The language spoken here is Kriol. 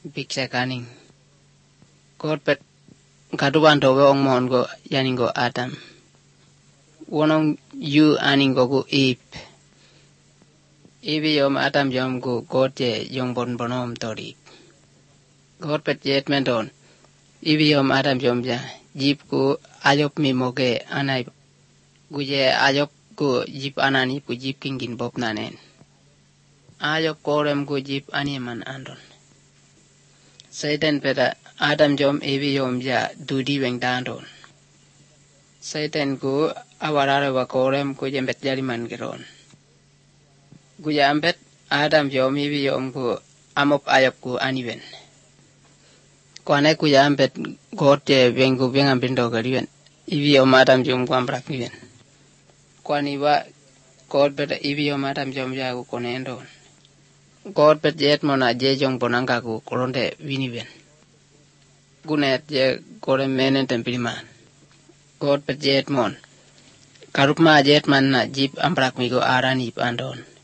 Biksa kaning. God pet katuban towe ong mon go yaningo Adam. Wonong yu aningo go Eve. Eve yom Adam yom go God je yong bon bonom tori. God pet jet menton. Eve yom Adam yom ja. Jip go ayop mi moge anay. Guje ayop go jip anani pu jip kingin bob nanen. Ayop korem go jip animan andon. Satan peta Adam jom Eve yom ja dudi weng dandon. Satan go awarare wa korem go jembet jariman geron. Guja ambet Adam yom Eve yom go amop ayop go aniwen. Kwane guja ambet God je weng go weng ambindo gariwen. Eve yom Adam yom go ambrak niwen. Kwani wa God peta Eve yom Adam yom ja go konendon. God pet jet mona je jong bonanga go koronde winiwen. Gunet je gore menen tempiliman. God pet jet mon. Karupma jet man na jip ambrak migo arani andon.